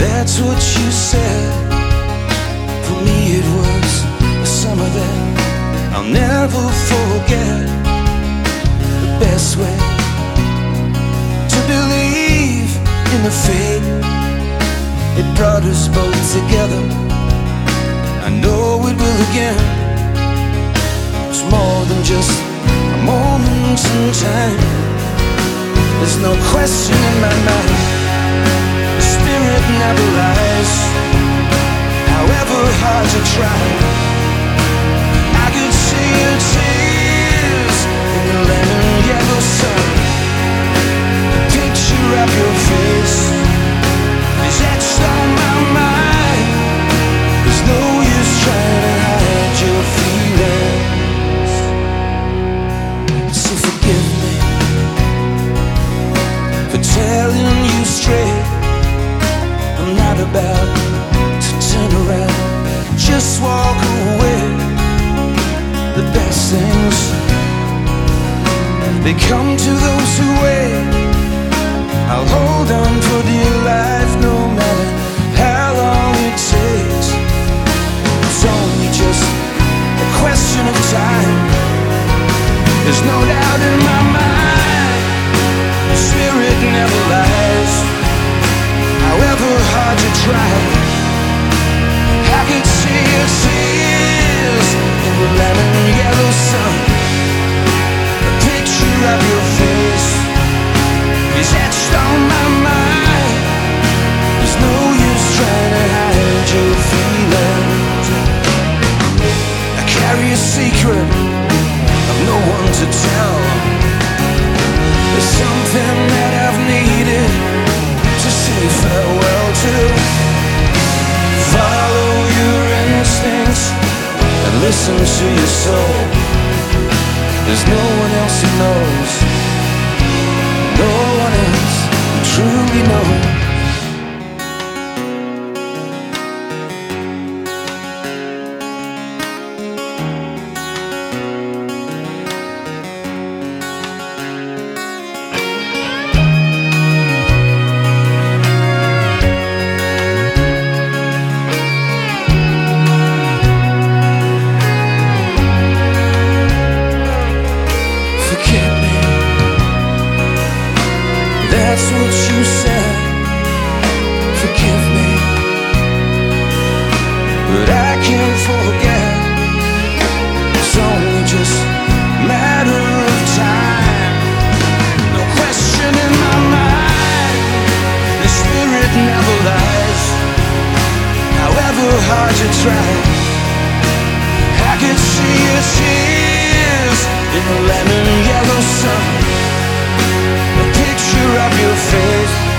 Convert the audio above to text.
That's what you said. For me it was a summer that I'll never forget. The best way to believe in the fate, it brought us both together. I know it will again. It's more than just a moment in time. There's no question in my mind. The spirit never lies, however hard you try. I could see your tears in the lemon yellow sun. The picture of your face is etched on my mind. There's no use trying to hide your feelings. So forgive me for telling you straight. I'm not about to turn around, just walk away. The best things, they come to those who wait. I'll hold on for dear life no matter how long it takes. It's only just a question of time. There's no doubt in my mind. The spirit never lies, however hard you try. I could see your tears in the lemon yellow sun. The picture of your face is etched on my mind. There's no use trying to hide your feelings. I carry a secret of no one to tell. There's something that I've needed to say farewell to. Follow your instincts and listen to your soul. There's no one else who knows, no one else who truly knows. That's what you said. Forgive me, but I can't forget. It's only just a matter of time. No question in my mind. The spirit never lies, however hard you try. I could see your tears in the lemon yellow sun. The picture of your face